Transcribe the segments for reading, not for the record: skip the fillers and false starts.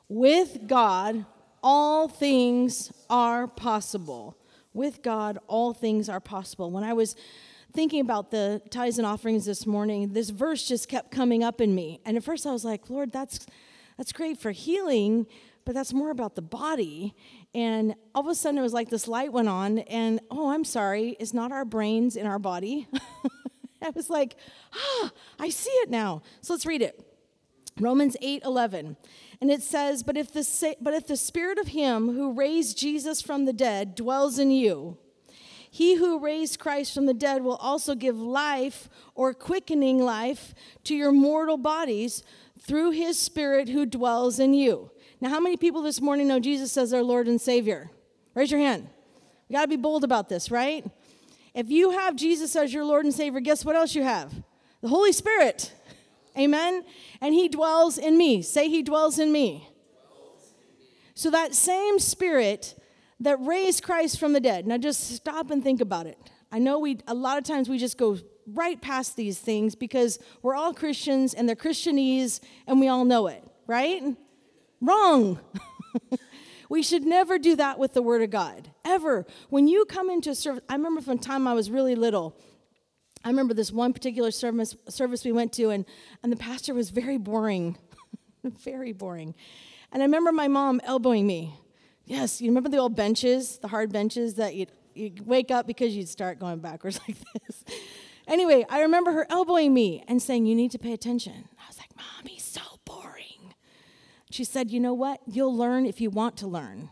With God, all things are possible. With God, all things are possible. When I was thinking about the tithes and offerings this morning, this verse just kept coming up in me. And at first I was like, Lord, that's great for healing, but that's more about the body. And all of a sudden it was like this light went on, and I'm sorry, it's not our brains in our body. I was like, I see it now. So let's read it. Romans 8:11. And it says, but if the spirit of him who raised Jesus from the dead dwells in you, he who raised Christ from the dead will also give life or quickening life to your mortal bodies through his spirit who dwells in you. Now, how many people this morning know Jesus as their Lord and Savior? Raise your hand. You got to be bold about this, right? If you have Jesus as your Lord and Savior, guess what else you have? The Holy Spirit. Amen? And he dwells in me. Say, he dwells in me. So that same spirit that raised Christ from the dead. Now just stop and think about it. I know a lot of times we just go right past these things because we're all Christians and they're Christianese and we all know it, right? Wrong. We should never do that with the Word of God, ever. When you come into a service, I remember from the time I was really little, I remember this one particular service we went to, and the pastor was very boring, very boring. And I remember my mom elbowing me. Yes, you remember the old benches, the hard benches that you'd wake up because you'd start going backwards like this. Anyway, I remember her elbowing me and saying, you need to pay attention. I was like, Mom, he's so boring. She said, you know what? You'll learn if you want to learn.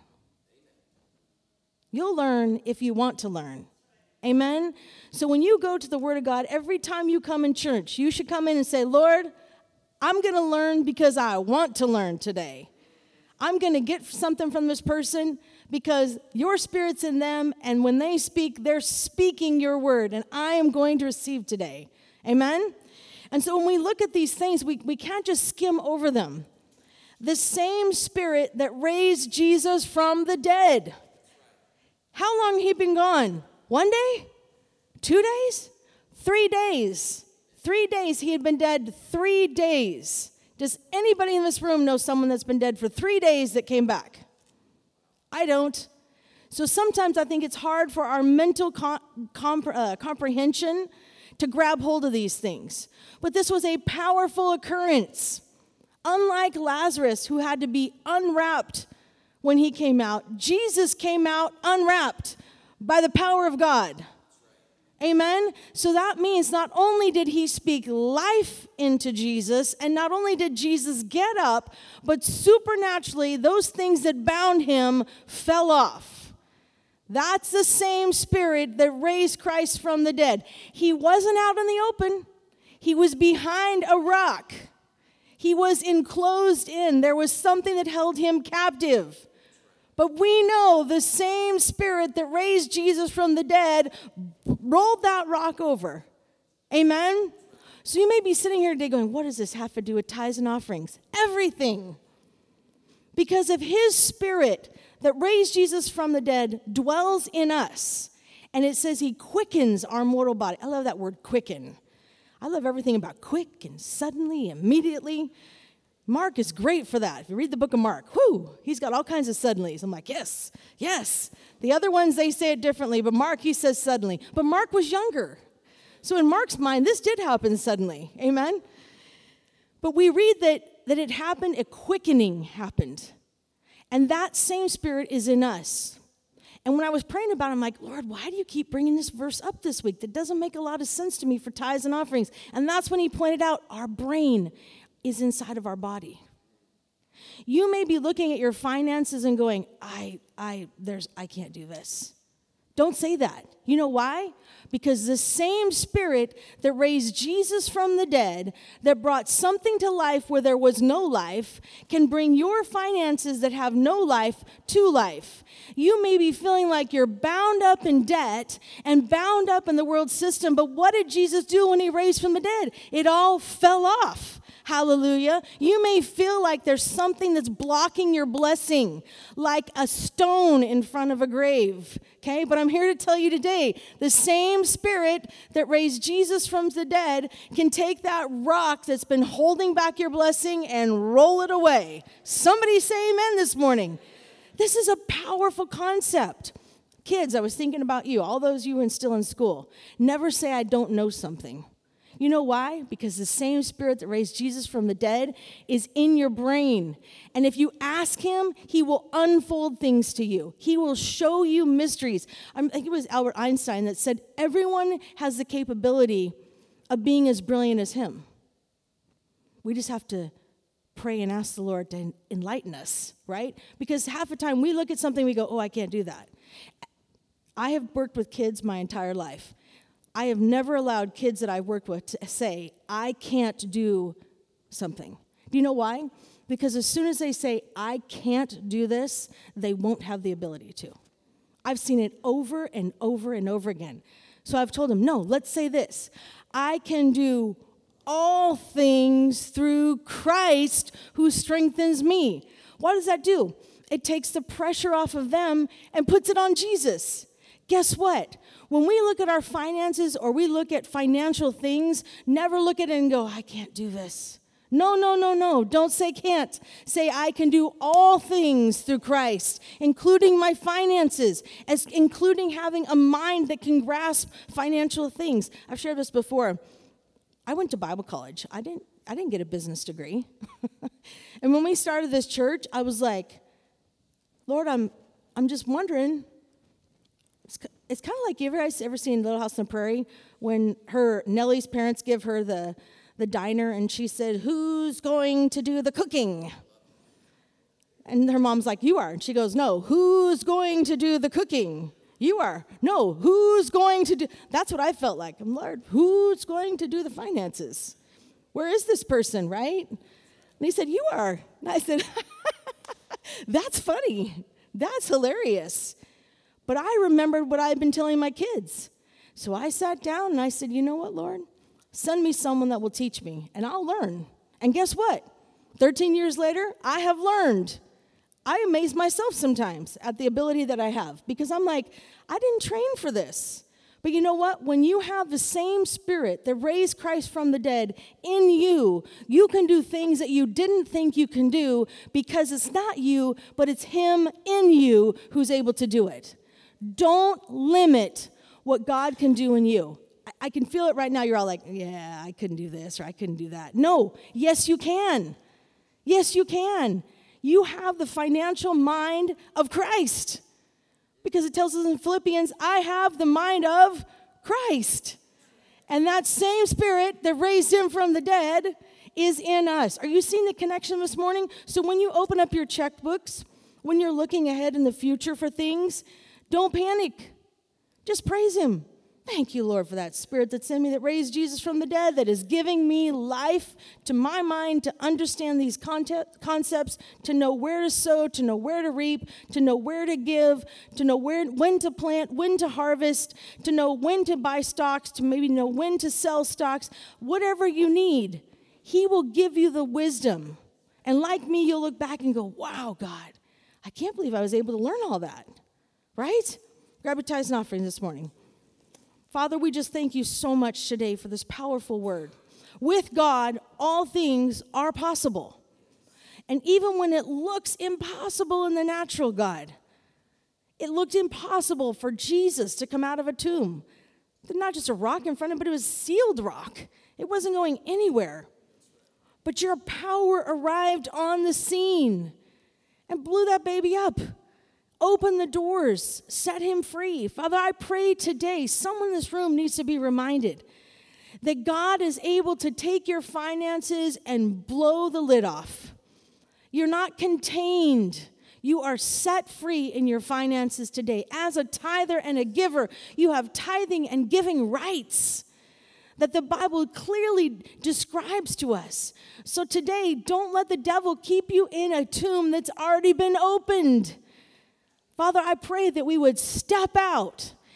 You'll learn if you want to learn. Amen? So when you go to the Word of God, every time you come in church, you should come in and say, Lord, I'm going to learn because I want to learn today. I'm going to get something from this person because your spirit's in them, and when they speak, they're speaking your word, and I am going to receive today. Amen? And so when we look at these things, we can't just skim over them. The same spirit that raised Jesus from the dead. How long he been gone? 1 day? 2 days? 3 days. 3 days. He had been dead 3 days. Does anybody in this room know someone that's been dead for 3 days that came back? I don't. So sometimes I think it's hard for our mental comprehension to grab hold of these things. But this was a powerful occurrence. Unlike Lazarus, who had to be unwrapped when he came out, Jesus came out unwrapped by the power of God. Amen? So that means not only did he speak life into Jesus, and not only did Jesus get up, but supernaturally, those things that bound him fell off. That's the same spirit that raised Christ from the dead. He wasn't out in the open. He was behind a rock. He was enclosed in. There was something that held him captive. But we know the same spirit that raised Jesus from the dead rolled that rock over. Amen? So you may be sitting here today going, what does this have to do with tithes and offerings? Everything. Because if his spirit that raised Jesus from the dead dwells in us, and it says he quickens our mortal body. I love that word, quicken. I love everything about quick and suddenly, immediately. Mark is great for that. If you read the book of Mark, he's got all kinds of suddenlies. I'm like, yes, yes. The other ones, they say it differently, but Mark, he says suddenly. But Mark was younger. So in Mark's mind, this did happen suddenly. Amen? But we read that it happened, a quickening happened. And that same spirit is in us. And when I was praying about it, I'm like, Lord, why do you keep bringing this verse up this week? That doesn't make a lot of sense to me for tithes and offerings. And that's when he pointed out our brain is inside of our body. You may be looking at your finances and going, I can't do this. Don't say that. You know why? Because the same spirit that raised Jesus from the dead, that brought something to life where there was no life, can bring your finances that have no life to life. You may be feeling like you're bound up in debt and bound up in the world system, but what did Jesus do when he raised from the dead? It all fell off. Hallelujah. You may feel like there's something that's blocking your blessing, like a stone in front of a grave. Okay, but I'm here to tell you today, the same Spirit that raised Jesus from the dead can take that rock that's been holding back your blessing and roll it away. Somebody say amen this morning. This is a powerful concept. Kids, I was thinking about you, all those you who are still in school. Never say I don't know something. You know why? Because the same Spirit that raised Jesus from the dead is in your brain. And if you ask him, he will unfold things to you. He will show you mysteries. I think it was Albert Einstein that said, everyone has the capability of being as brilliant as him. We just have to pray and ask the Lord to enlighten us, right? Because half the time we look at something, we go, oh, I can't do that. I have worked with kids my entire life. I have never allowed kids that I've worked with to say, I can't do something. Do you know why? Because as soon as they say, I can't do this, they won't have the ability to. I've seen it over and over and over again. So I've told them, no, let's say this. I can do all things through Christ who strengthens me. What does that do? It takes the pressure off of them and puts it on Jesus. Guess what? When we look at our finances or we look at financial things, never look at it and go, I can't do this. No. Don't say can't. Say I can do all things through Christ, including my finances, including having a mind that can grasp financial things. I've shared this before. I went to Bible college. I didn't get a business degree. And when we started this church, I was like, Lord, I'm just wondering. It's kind of like, you guys ever seen Little House on the Prairie when Nellie's parents give her the diner and she said, who's going to do the cooking? And her mom's like, you are. And she goes, no, who's going to do the cooking? You are. No, who's going to do? That's what I felt like. I'm, Lord, who's going to do the finances? Where is this person, right? And he said, you are. And I said, that's funny. That's hilarious. But I remembered what I had been telling my kids. So I sat down and I said, you know what, Lord? Send me someone that will teach me, and I'll learn. And guess what? 13 years later, I have learned. I amaze myself sometimes at the ability that I have because I'm like, I didn't train for this. But you know what? When you have the same Spirit that raised Christ from the dead in you, you can do things that you didn't think you can do because it's not you, but it's him in you who's able to do it. Don't limit what God can do in you. I can feel it right now. You're all like, yeah, I couldn't do this or I couldn't do that. No, yes, you can. Yes, you can. You have the financial mind of Christ. Because it tells us in Philippians, I have the mind of Christ. And that same Spirit that raised him from the dead is in us. Are you seeing the connection this morning? So when you open up your checkbooks, when you're looking ahead in the future for things, don't panic. Just praise him. Thank you, Lord, for that Spirit that's in me that raised Jesus from the dead, that is giving me life to my mind to understand these concepts, to know where to sow, to know where to reap, to know where to give, to know when to plant, when to harvest, to know when to buy stocks, to maybe know when to sell stocks. Whatever you need, he will give you the wisdom. And like me, you'll look back and go, wow, God, I can't believe I was able to learn all that. Right? Grab your tithes and offerings this morning. Father, we just thank you so much today for this powerful word. With God, all things are possible. And even when it looks impossible in the natural, God, it looked impossible for Jesus to come out of a tomb. Not just a rock in front of him, but it was sealed rock. It wasn't going anywhere. But your power arrived on the scene and blew that baby up. Open the doors, set him free. Father, I pray today, someone in this room needs to be reminded that God is able to take your finances and blow the lid off. You're not contained. You are set free in your finances today. As a tither and a giver, you have tithing and giving rights that the Bible clearly describes to us. So today, don't let the devil keep you in a tomb that's already been opened. Father, I pray that we would step out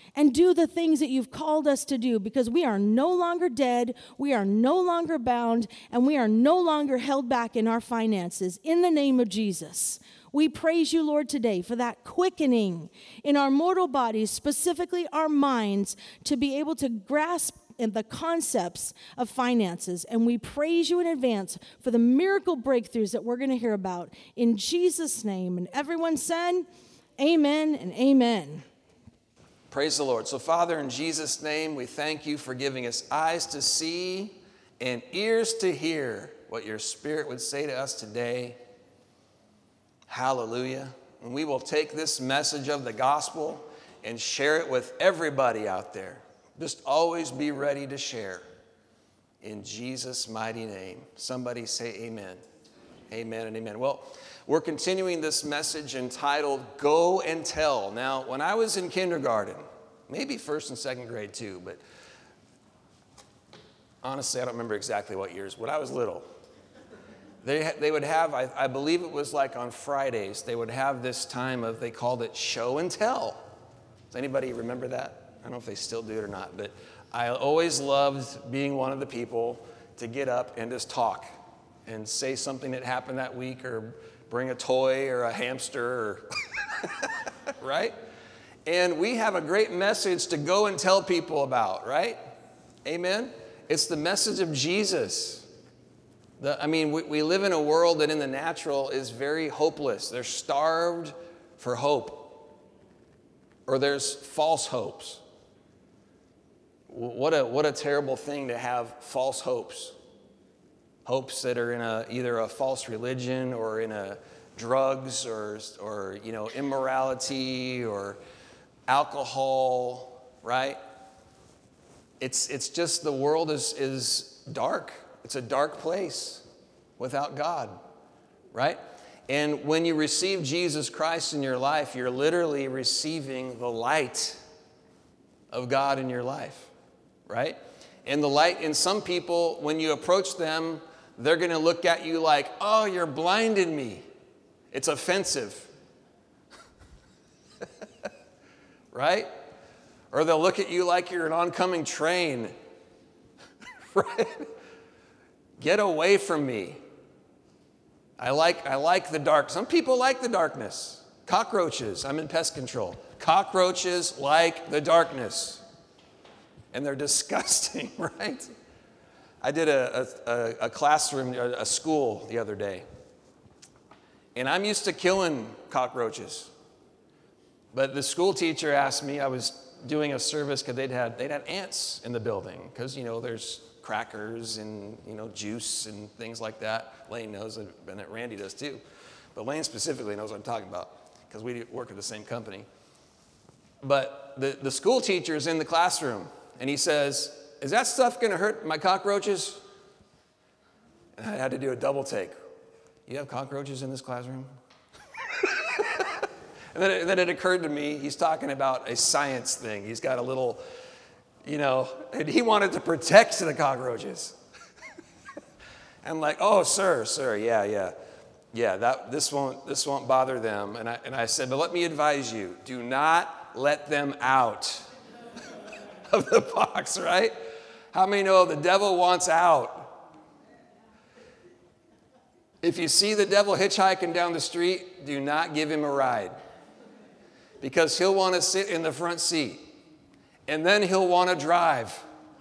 and do the things that you've called us to do, because we are no longer dead, we are no longer bound, and we are no longer held back in our finances. In the name of Jesus, we praise you, Lord, today for that quickening in our mortal bodies, specifically our minds, to be able to grasp the concepts of finances. And we praise you in advance for the miracle breakthroughs that we're going to hear about. In Jesus' name. And everyone said, amen and amen. Praise the Lord. So, Father, in Jesus' name, we thank you for giving us eyes to see and ears to hear what your Spirit would say to us today. Hallelujah. And we will take this message of the gospel and share it with everybody out there. Just always be ready to share. In Jesus' mighty name. Somebody say amen. Amen and amen. Well, we're continuing this message entitled, Go and Tell. Now, when I was in kindergarten, maybe first and second grade too, but honestly, I don't remember exactly what years. When I was little, they would have, I believe it was like on Fridays, they would have this time of, they called it show and tell. Does anybody remember that? I don't know if they still do it or not, but I always loved being one of the people to get up and just talk and say something that happened that week, or bring a toy or a hamster, or right? And we have a great message to go and tell people about, right? Amen? It's the message of Jesus. We live in a world that in the natural is very hopeless. They're starved for hope. Or there's false hopes. What a terrible thing to have false hopes. Hopes that are in either a false religion or in a drugs or immorality or alcohol, right? It's just the world is dark. It's a dark place without God, right? And when you receive Jesus Christ in your life, you're literally receiving the light of God in your life, right? And the light, in some people, when you approach them, they're going to look at you like, oh, you're blinding me. It's offensive, right? Or they'll look at you like you're an oncoming train, right? Get away from me. I like the dark. Some people like the darkness. Cockroaches. I'm in pest control. Cockroaches like the darkness. And they're disgusting, right? I did a classroom, a school the other day. And I'm used to killing cockroaches. But the school teacher asked me, I was doing a service because they'd had ants in the building. Because, there's crackers and, juice and things like that. Lane knows, and Randy does too. But Lane specifically knows what I'm talking about because we work at the same company. But the school teacher is in the classroom, and he says, is that stuff going to hurt my cockroaches? And I had to do a double take. You have cockroaches in this classroom? And then it occurred to me, he's talking about a science thing. He's got a little, and he wanted to protect the cockroaches. I'm like, oh, sir, yeah, this won't bother them. And I said, but let me advise you, do not let them out of the box, right? How many know the devil wants out? If you see the devil hitchhiking down the street, do not give him a ride. Because he'll want to sit in the front seat. And then he'll want to drive.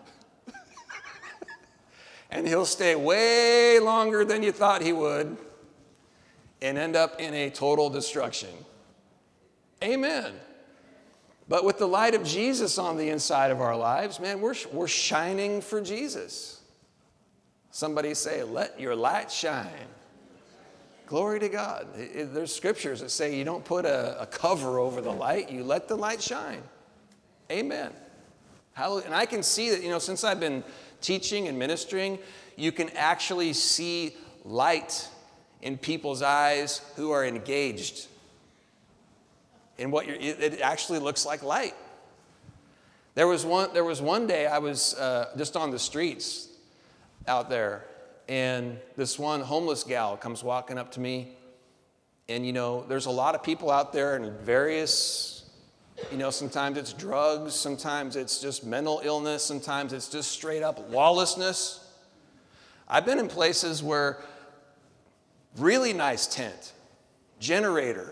And he'll stay way longer than you thought he would. And end up in a total destruction. Amen. But with the light of Jesus on the inside of our lives, man, we're shining for Jesus. Somebody say, let your light shine. Glory to God. There's scriptures that say you don't put a cover over the light, you let the light shine. Amen. Hallelujah. And I can see that, since I've been teaching and ministering, you can actually see light in people's eyes who are engaged. And it actually looks like light. There was one day I was just on the streets out there, and this one homeless gal comes walking up to me, and there's a lot of people out there in various You know, sometimes it's drugs, sometimes it's just mental illness, sometimes it's just straight up lawlessness. I've been in places where really nice tent, generator,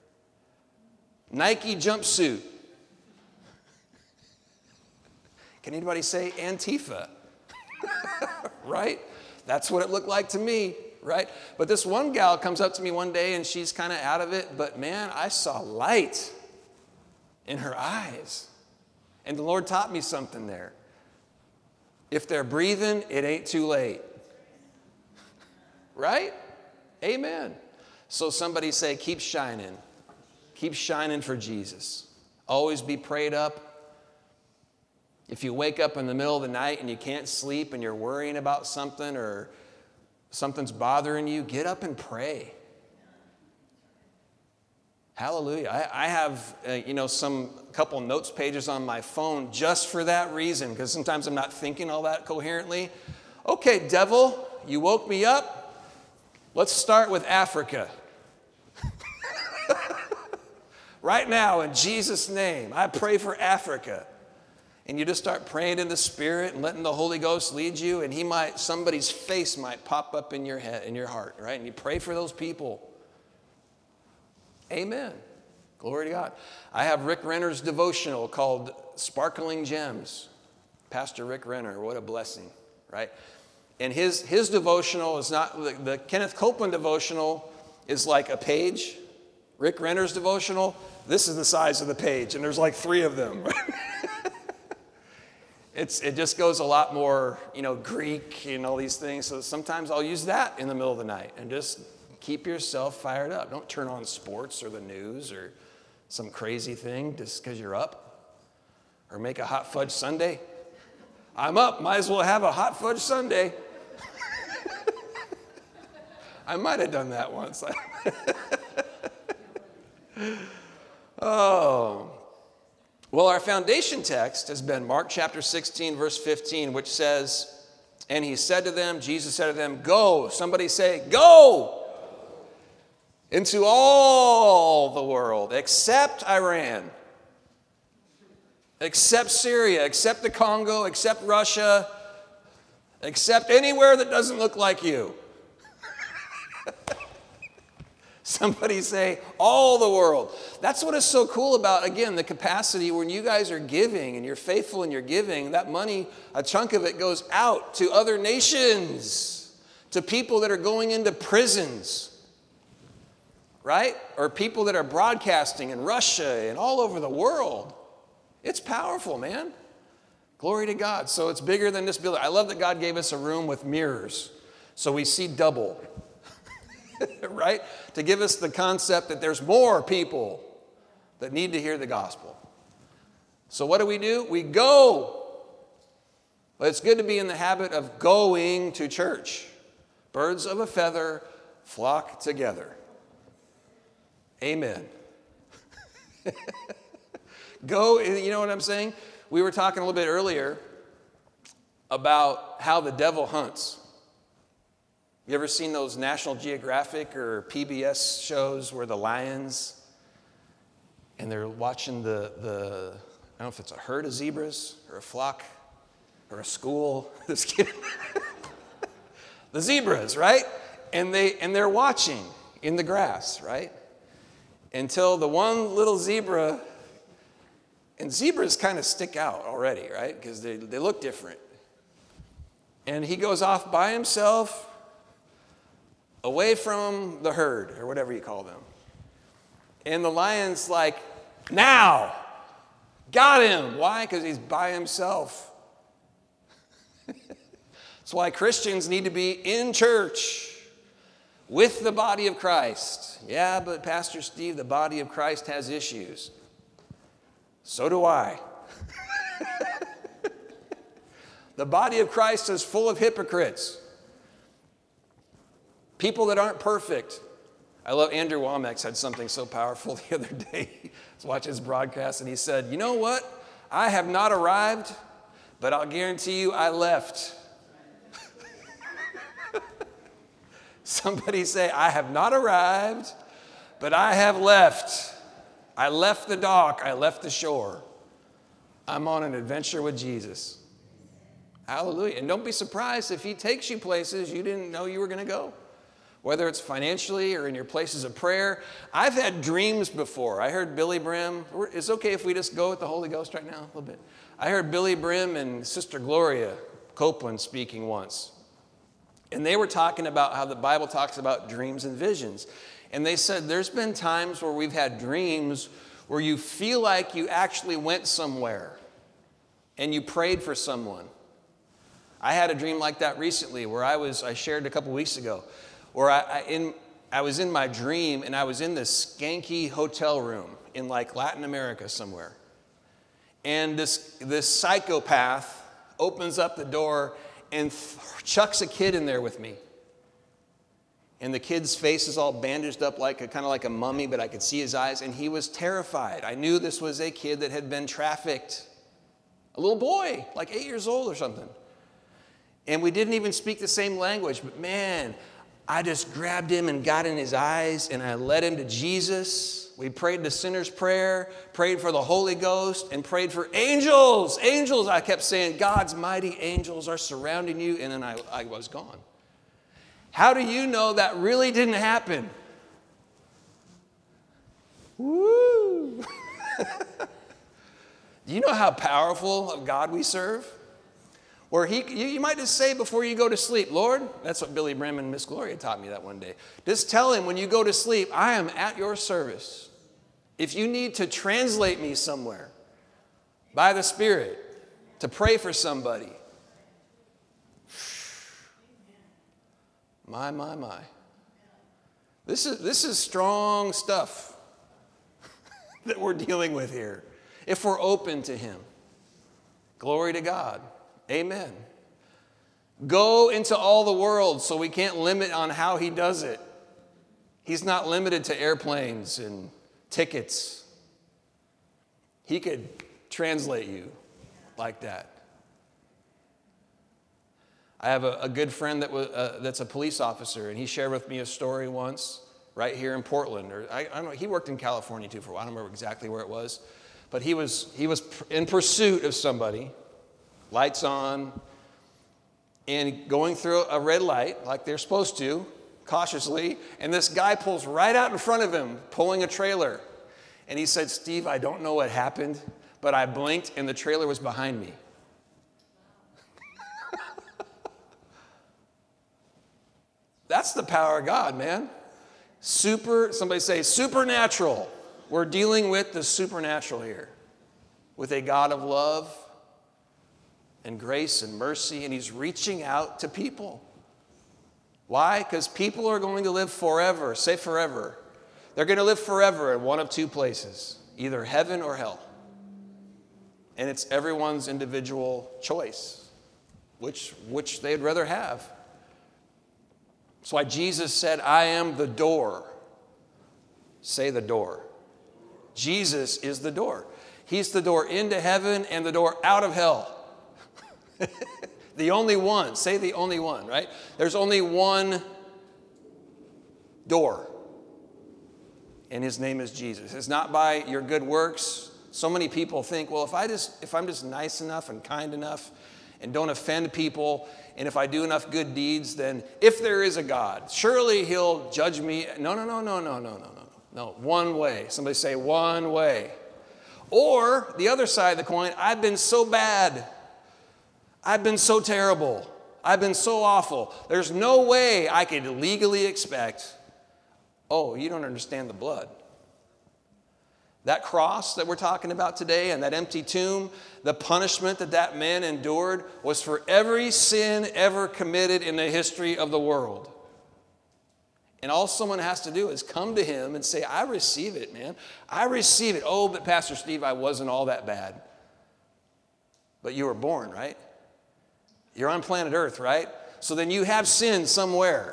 Nike jumpsuit. Can anybody say Antifa? Right? That's what it looked like to me, right? But this one gal comes up to me one day and she's kind of out of it, but man, I saw light in her eyes. And the Lord taught me something there. If they're breathing, it ain't too late. Right? Amen. So somebody say, keep shining. Keep shining for Jesus. Always be prayed up. If you wake up in the middle of the night and you can't sleep and you're worrying about something or something's bothering you, get up and pray. Hallelujah. I have, some couple notes pages on my phone just for that reason, because sometimes I'm not thinking all that coherently. Okay, devil, you woke me up. Let's start with Africa. Right now, in Jesus' name, I pray for Africa. And you just start praying in the Spirit and letting the Holy Ghost lead you, and somebody's face might pop up in your head, in your heart, right? And you pray for those people. Amen. Glory to God. I have Rick Renner's devotional called Sparkling Gems. Pastor Rick Renner, what a blessing, right? And his devotional is not, the Kenneth Copeland devotional is like a page. Rick Renner's devotional, this is the size of the page, and there's like 3 of them. It just goes a lot more, Greek and all these things. So sometimes I'll use that in the middle of the night and just keep yourself fired up. Don't turn on sports or the news or some crazy thing just because you're up. Or make a hot fudge sundae. I'm up, might as well have a hot fudge sundae. I might have done that once. Oh. Well, our foundation text has been Mark chapter 16, verse 15, which says, and he said to them, Jesus said to them, go. Somebody say, go into all the world, except Iran, except Syria, except the Congo, except Russia, except anywhere that doesn't look like you. Somebody say, all the world. That's what is so cool about, again, the capacity when you guys are giving and you're faithful in your giving, that money, a chunk of it goes out to other nations, to people that are going into prisons, right? Or people that are broadcasting in Russia and all over the world. It's powerful, man. Glory to God. So it's bigger than this building. I love that God gave us a room with mirrors so we see double. Right? To give us the concept that there's more people that need to hear the gospel. So what do? We go. But it's good to be in the habit of going to church. Birds of a feather flock together. Amen. Go, you know what I'm saying? We were talking a little bit earlier about how the devil hunts. You ever seen those National Geographic or PBS shows where the lions, and they're watching the I don't know if it's a herd of zebras or a flock or a school. This kid, the zebras, right? And they're watching in the grass, right? Until the one little zebra, and zebras kind of stick out already, right? Because they look different. And he goes off by himself, away from the herd, or whatever you call them. And the lion's like, now, got him. Why? Because he's by himself. That's why Christians need to be in church with the body of Christ. Yeah, but Pastor Steve, the body of Christ has issues. So do I. The body of Christ is full of hypocrites. People that aren't perfect. I love Andrew Womack said something so powerful the other day. I was watching his broadcast and he said, you know what? I have not arrived, but I'll guarantee you I left. Somebody say, I have not arrived, but I have left. I left the dock. I left the shore. I'm on an adventure with Jesus. Hallelujah. And don't be surprised if he takes you places you didn't know you were going to go, whether it's financially or in your places of prayer. I've had dreams before. I heard Billy Brim. It's okay if we just go with the Holy Ghost right now a little bit. I heard Billy Brim and Sister Gloria Copeland speaking once. And they were talking about how the Bible talks about dreams and visions. And they said there's been times where we've had dreams where you feel like you actually went somewhere and you prayed for someone. I had a dream like that recently where I shared a couple weeks ago, where I was in my dream and I was in this skanky hotel room in like Latin America somewhere. And this psychopath opens up the door and chucks a kid in there with me. And the kid's face is all bandaged up kind of like a mummy, but I could see his eyes, and he was terrified. I knew this was a kid that had been trafficked. A little boy, like 8 years old or something. And we didn't even speak the same language, but man, I just grabbed him and got in his eyes, and I led him to Jesus. We prayed the sinner's prayer, prayed for the Holy Ghost, and prayed for angels. Angels, I kept saying, God's mighty angels are surrounding you, and then I was gone. How do you know that really didn't happen? Woo! Do you know how powerful of God we serve? Or you might just say before you go to sleep, Lord, that's what Billy Brim and Miss Gloria taught me that one day. Just tell him when you go to sleep, I am at your service. If you need to translate me somewhere by the Spirit to pray for somebody. My. This is strong stuff that we're dealing with here. If we're open to him. Glory to God. Amen. Go into all the world, so we can't limit on how he does it. He's not limited to airplanes and tickets. He could translate you like that. I have a good friend that's a police officer, and he shared with me a story once right here in Portland. Or I don't know, he worked in California too for a while. I don't remember exactly where it was. But he was in pursuit of somebody, lights on, and going through a red light like they're supposed to, cautiously, and this guy pulls right out in front of him, pulling a trailer. And he said, Steve, I don't know what happened, but I blinked and the trailer was behind me. That's the power of God, man. Somebody say supernatural. We're dealing with the supernatural here, with a God of love and grace and mercy, and he's reaching out to people. Why? Because people are going to live forever. Say forever. They're going to live forever in one of two places, either heaven or hell. And it's everyone's individual choice, which they'd rather have. That's why Jesus said, I am the door. Say the door. Jesus is the door. He's the door into heaven and the door out of hell. The only one. Say the only one, right? There's only one door. And his name is Jesus. It's not by your good works. So many people think, well, if I'm just nice enough and kind enough and don't offend people, and if I do enough good deeds, then if there is a God, surely he'll judge me. No. No, one way. Somebody say one way. Or the other side of the coin, I've been so bad. I've been so terrible. I've been so awful. There's no way I could legally expect, oh, you don't understand the blood. That cross that we're talking about today and that empty tomb, the punishment that man endured was for every sin ever committed in the history of the world. And all someone has to do is come to him and say, I receive it, man. I receive it. Oh, but Pastor Steve, I wasn't all that bad. But you were born, right? You're on planet Earth, right? So then you have sin somewhere.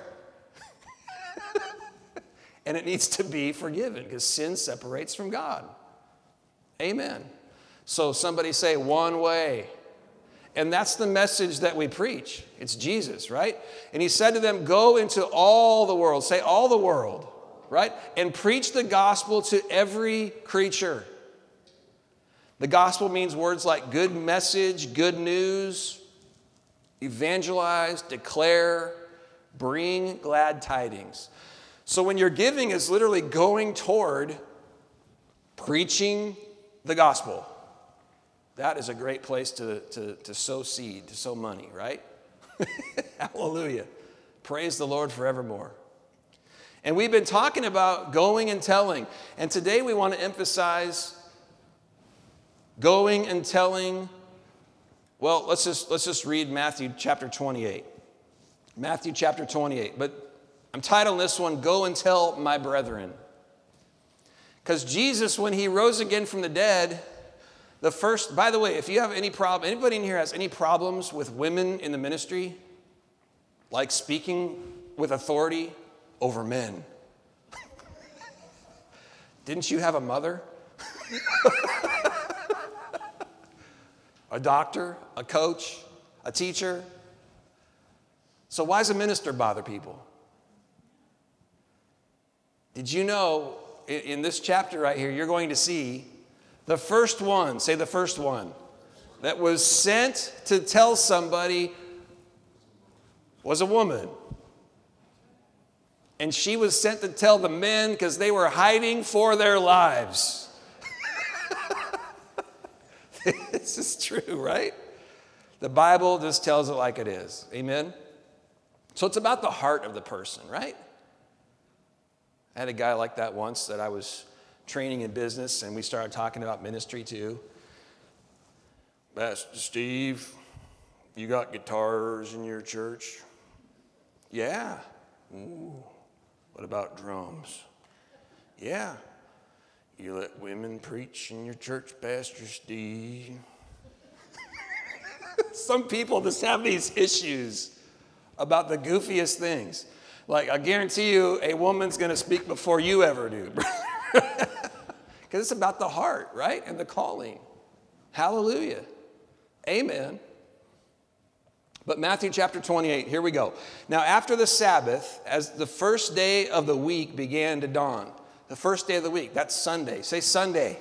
And it needs to be forgiven because sin separates from God. Amen. So somebody say one way. And that's the message that we preach. It's Jesus, right? And he said to them, go into all the world. Say all the world. right? And preach the gospel to every creature. The gospel means words like good message, good news, evangelize, declare, bring glad tidings. So when your giving is literally going toward preaching the gospel, that is a great place to sow seed, to sow money, right? Hallelujah. Praise the Lord forevermore. And we've been talking about going and telling. And today we want to emphasize going and telling. Well, let's just read Matthew chapter 28. Matthew chapter 28. But I'm titling this one, Go and Tell My Brethren. Because Jesus, when he rose again from the dead, by the way, if you have any problem, anybody in here has any problems with women in the ministry? Like speaking with authority over men? Didn't you have a mother? A doctor, a coach, a teacher? So why does a minister bother people? Did you know in this chapter right here, you're going to see the first one, say the first one, that was sent to tell somebody was a woman. And she was sent to tell the men because they were hiding for their lives. This is true, right? The Bible just tells it like it is. Amen? So it's about the heart of the person, right? I had a guy like that once that I was training in business, and we started talking about ministry too. Pastor Steve, you got guitars in your church? Yeah. Ooh. What about drums? Yeah. You let women preach in your church, Pastor Steve? Some people just have these issues about the goofiest things. Like, I guarantee you, a woman's going to speak before you ever do. Because it's about the heart, right? And the calling. Hallelujah. Amen. But Matthew chapter 28, here we go. Now, after the Sabbath, as the first day of the week began to dawn, the first day of the week, that's Sunday. Say Sunday.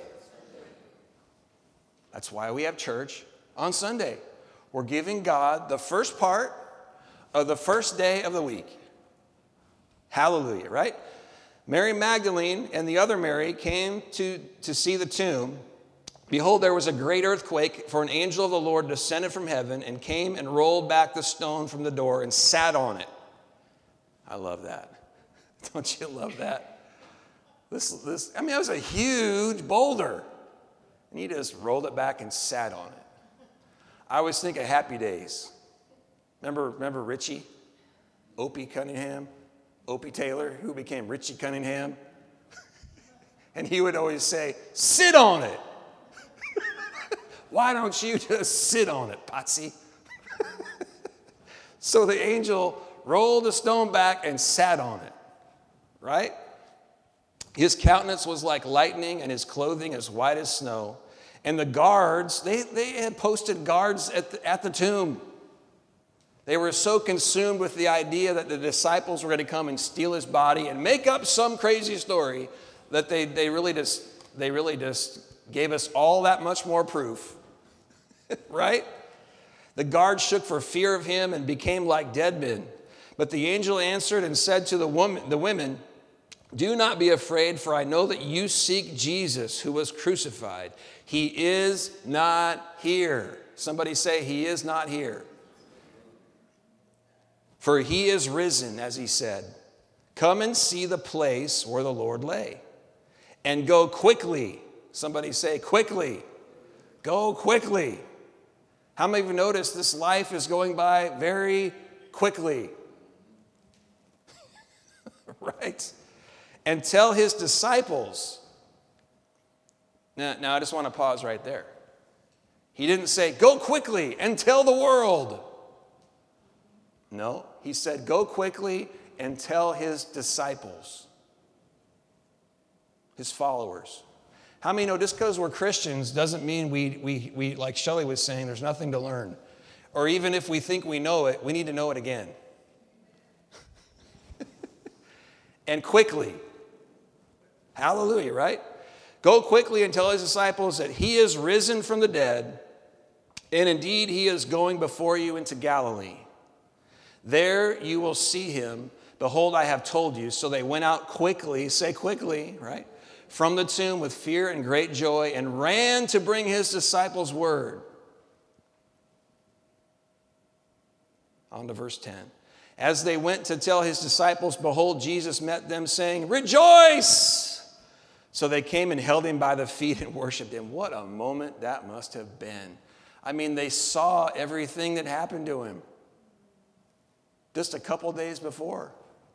That's why we have church on Sunday. We're giving God the first part of the first day of the week. Hallelujah, right? Mary Magdalene and the other Mary came to see the tomb. Behold, there was a great earthquake, for an angel of the Lord descended from heaven and came and rolled back the stone from the door and sat on it. I love that. Don't you love that? It was a huge boulder. And he just rolled it back and sat on it. I always think of Happy Days. Remember Richie? Opie Cunningham? Opie Taylor, who became Richie Cunningham? And he would always say, sit on it. Why don't you just sit on it, Patsy? So the angel rolled the stone back and sat on it, right? His countenance was like lightning and his clothing as white as snow. And the guards, they had posted guards at the tomb. They were so consumed with the idea that the disciples were going to come and steal his body and make up some crazy story that they really just gave us all that much more proof, right? The guards shook for fear of him and became like dead men. But the angel answered and said to the women, do not be afraid, for I know that you seek Jesus who was crucified. He is not here. Somebody say, he is not here. For he is risen, as he said. Come and see the place where the Lord lay. And go quickly. Somebody say, quickly. Go quickly. How many of you noticed this life is going by very quickly? Right? And tell his disciples. Now, I just want to pause right there. He didn't say, go quickly and tell the world. No, he said, go quickly and tell his disciples, his followers. How many know just because we're Christians doesn't mean we like Shelley was saying, there's nothing to learn. Or even if we think we know it, we need to know it again. And quickly. Hallelujah, right? Go quickly and tell his disciples that he is risen from the dead, and indeed he is going before you into Galilee. There you will see him. Behold, I have told you. So they went out quickly, say quickly, right, from the tomb with fear and great joy, and ran to bring his disciples word. On to verse 10. As they went to tell his disciples, behold, Jesus met them, saying, rejoice! So they came and held him by the feet and worshiped him. What a moment that must have been. I mean, they saw everything that happened to him just a couple days before.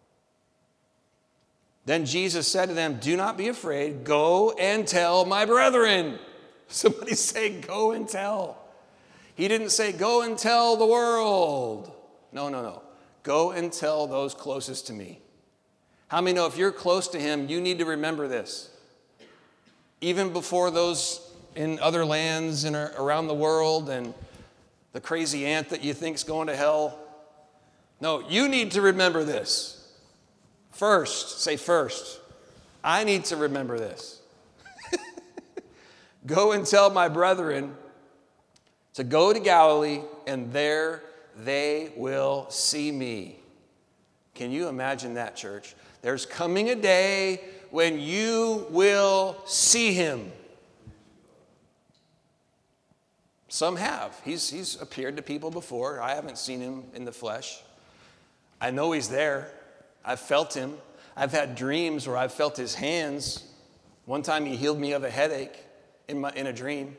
Then Jesus said to them, do not be afraid. Go and tell my brethren. Somebody say, go and tell. He didn't say, go and tell the world. No. Go and tell those closest to me. How many know if you're close to him, you need to remember this? Even before those in other lands and around the world and the crazy aunt that you think's going to hell. No, you need to remember this. First, say first. I need to remember this. Go and tell my brethren to go to Galilee, and there they will see me. Can you imagine that, church? There's coming a day when you will see him. Some have. He's appeared to people before. I haven't seen him in the flesh. I know he's there. I've felt him. I've had dreams where I've felt his hands. One time he healed me of a headache in a dream.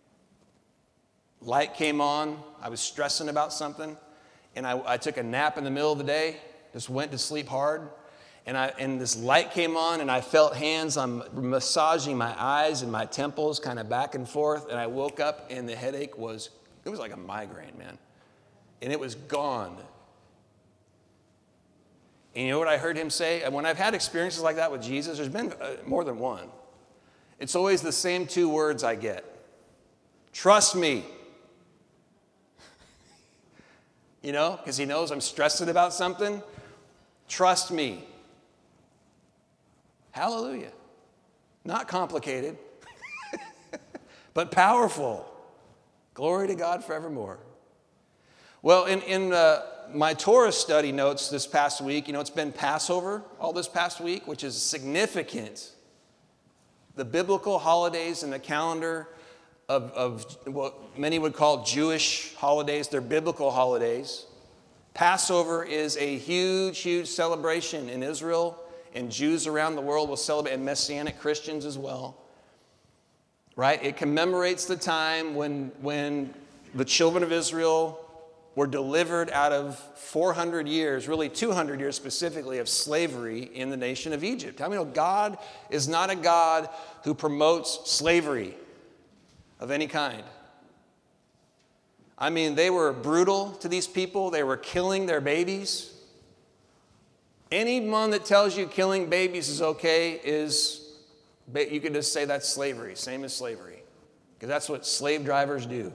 Light came on. I was stressing about something, and I took a nap in the middle of the day, just went to sleep hard, and this light came on, and I felt hands. I'm massaging my eyes and my temples kind of back and forth, and I woke up, and the headache it was like a migraine, man, and it was gone. And you know what I heard him say? And when I've had experiences like that with Jesus, there's been more than one. It's always the same two words I get. Trust me. You know, because he knows I'm stressing about something. Trust me. Hallelujah. Not complicated, but powerful. Glory to God forevermore. Well, in my Torah study notes this past week, you know, it's been Passover all this past week, which is significant. The biblical holidays in the calendar of what many would call Jewish holidays, they're biblical holidays. Passover is a huge, huge celebration in Israel, and Jews around the world will celebrate, and Messianic Christians as well. Right? It commemorates the time when the children of Israel were delivered out of 400 years, really 200 years specifically, of slavery in the nation of Egypt. How many know God is not a God who promotes slavery of any kind? I mean, they were brutal to these people. They were killing their babies. Anyone that tells you killing babies is okay you can just say that's slavery, same as slavery, because that's what slave drivers do.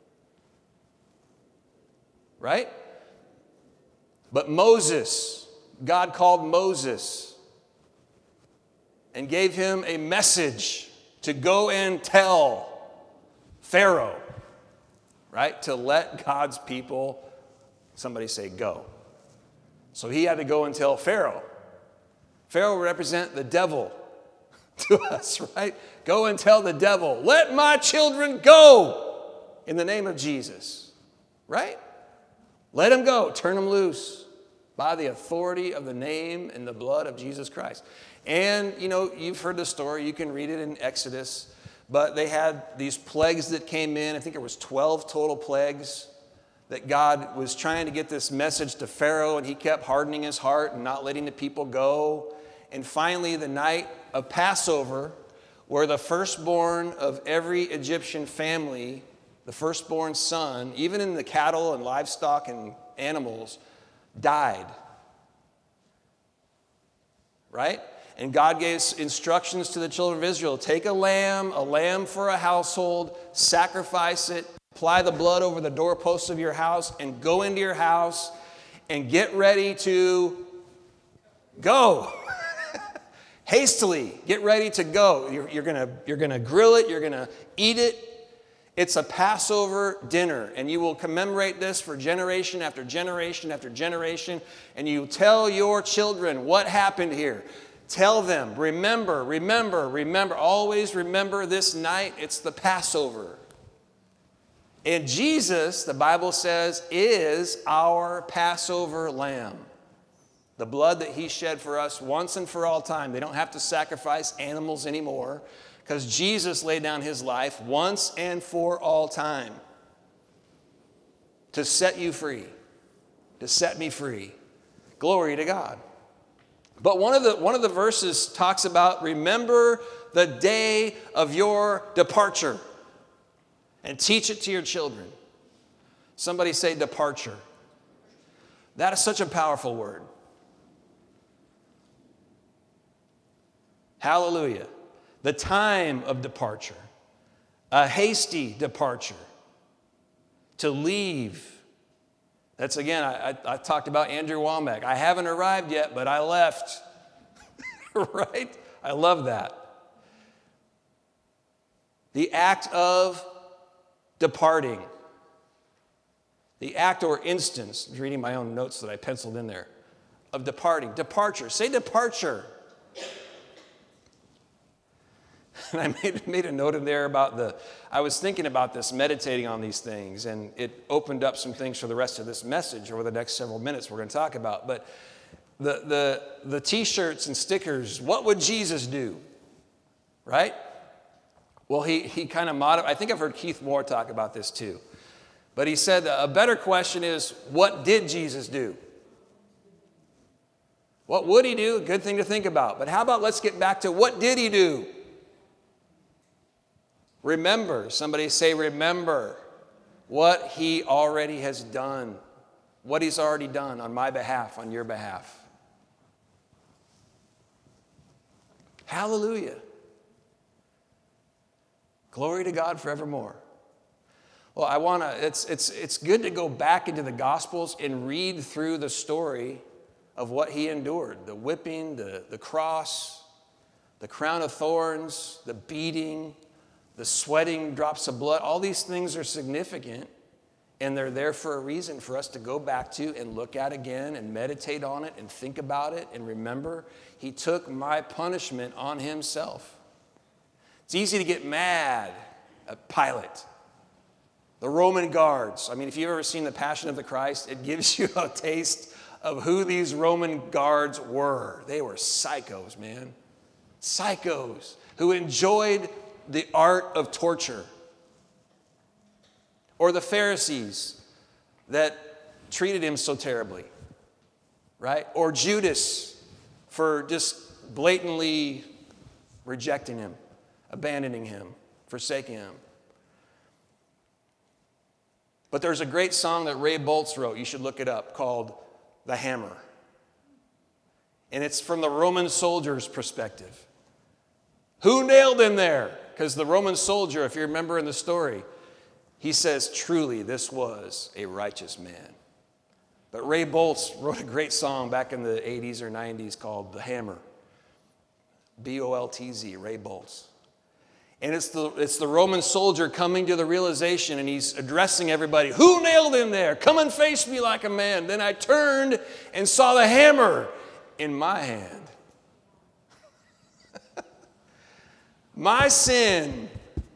Right? But Moses, God called Moses and gave him a message to go and tell Pharaoh, right? To let God's people, somebody say, go. So he had to go and tell Pharaoh. Pharaoh would represent the devil to us, right? Go and tell the devil, let my children go in the name of Jesus, right? Let them go. Turn them loose by the authority of the name and the blood of Jesus Christ. And, you know, you've heard the story. You can read it in Exodus. But they had these plagues that came in. I think it was 12 total plagues that God was trying to get this message to Pharaoh, and he kept hardening his heart and not letting the people go. And finally, the night of Passover, where the firstborn of every Egyptian family, the firstborn son, even in the cattle and livestock and animals, died. Right? And God gave instructions to the children of Israel. Take a lamb for a household, sacrifice it, apply the blood over the doorposts of your house, and go into your house and get ready to go. Hastily, get ready to go. You're gonna grill it, you're gonna eat it. It's a Passover dinner, and you will commemorate this for generation after generation after generation, and you tell your children what happened here. Tell them, remember, remember, remember, always remember this night, it's the Passover. And Jesus, the Bible says, is our Passover lamb. The blood that he shed for us once and for all time. They don't have to sacrifice animals anymore, because Jesus laid down his life once and for all time to set you free, to set me free. Glory to God. But one of the verses talks about, remember the day of your departure and teach it to your children. Somebody say departure. That is such a powerful word. Hallelujah. The time of departure, a hasty departure, to leave. That's again, I talked about Andrew Wommack. I haven't arrived yet, but I left. Right? I love that. The act of departing. The act or instance, I'm reading my own notes that I penciled in there, of departing. Departure. Say departure. And I made a note in there about I was thinking about this, meditating on these things, and it opened up some things for the rest of this message over the next several minutes we're going to talk about. But the T-shirts and stickers, what would Jesus do? Right? Well, he kind of modified. I think I've heard Keith Moore talk about this too. But he said a better question is, what did Jesus do? What would he do? Good thing to think about. But how about let's get back to what did he do? Remember, somebody say remember what he already has done, what he's already done on my behalf, on your behalf. Hallelujah. Glory to God forevermore. Well, it's good to go back into the Gospels and read through the story of what he endured, the whipping, the cross, the crown of thorns, the beating, the sweating drops of blood. All these things are significant, and they're there for a reason for us to go back to and look at again and meditate on it and think about it and remember. He took my punishment on himself. It's easy to get mad at Pilate. The Roman guards. I mean, if you've ever seen The Passion of the Christ, it gives you a taste of who these Roman guards were. They were psychos, man. Psychos who enjoyed the art of torture. Or the Pharisees that treated him so terribly, right? Or Judas for just blatantly rejecting him, abandoning him, forsaking him. But there's a great song that Ray Boltz wrote, you should look it up, called The Hammer. And it's from the Roman soldier's perspective. Who nailed him there? Because the Roman soldier, if you remember in the story, he says, truly, this was a righteous man. But Ray Boltz wrote a great song back in the 80s or 90s called The Hammer. B-O-L-T-Z, Ray Boltz. And it's the Roman soldier coming to the realization, and he's addressing everybody. Who nailed him there? Come and face me like a man. Then I turned and saw the hammer in my hand. My sin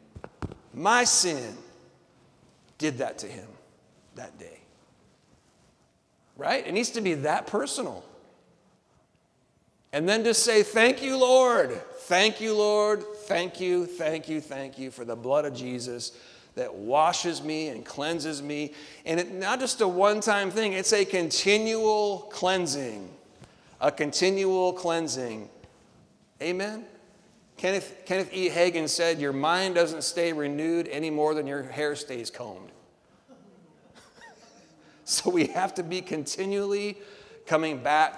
did that to him that day. Right? It needs to be that personal. And then to say, thank you, Lord. Thank you, Lord. Thank you, thank you, thank you for the blood of Jesus that washes me and cleanses me. And it's not just a one-time thing. It's a continual cleansing. A continual cleansing. Amen? Kenneth E. Hagin said, your mind doesn't stay renewed any more than your hair stays combed. So we have to be continually coming back.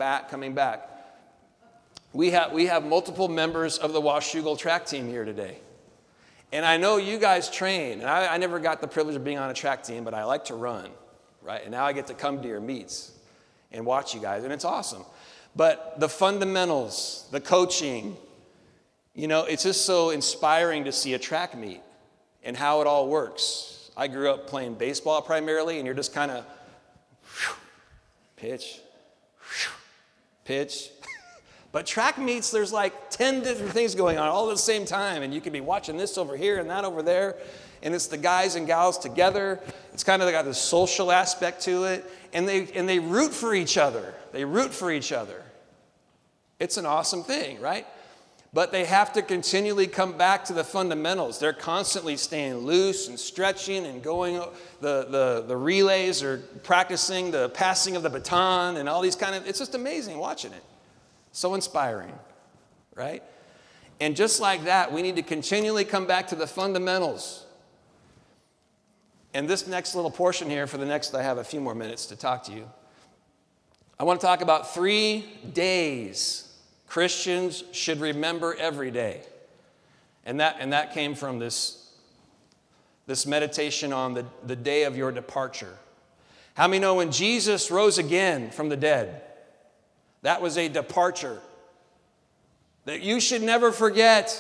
We have multiple members of the Washougal track team here today. And I know you guys train. And I never got the privilege of being on a track team, but I like to run, right? And now I get to come to your meets and watch you guys, and it's awesome. But the fundamentals, the coaching, it's just so inspiring to see a track meet and how it all works. I grew up playing baseball primarily, and you're just kind of pitch, pitch. But track meets, there's like 10 different things going on all at the same time, and you could be watching this over here and that over there, and it's the guys and gals together. It's kind of got this social aspect to it, and they root for each other. They root for each other. It's an awesome thing, right? But they have to continually come back to the fundamentals. They're constantly staying loose and stretching and going the relays or practicing the passing of the baton and all these it's just amazing watching it. So inspiring, right? And just like that, we need to continually come back to the fundamentals. And this next little portion here, I have a few more minutes to talk to you. I want to talk about 3 days Christians should remember every day. And that came from this meditation on the day of your departure. How many know when Jesus rose again from the dead, that was a departure that you should never forget.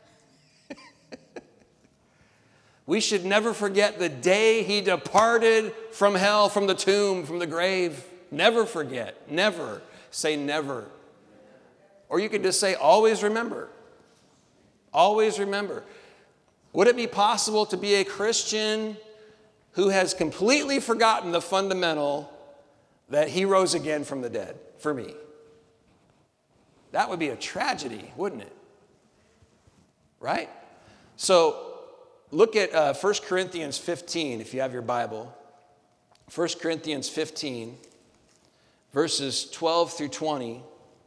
We should never forget the day he departed from hell, from the tomb, from the grave. Never forget. Never. Say never. Or you could just say, always remember. Always remember. Would it be possible to be a Christian who has completely forgotten the fundamental that he rose again from the dead for me? That would be a tragedy, wouldn't it? Right? So look at 1 Corinthians 15, if you have your Bible. 1 Corinthians 15, verses 12 through 20.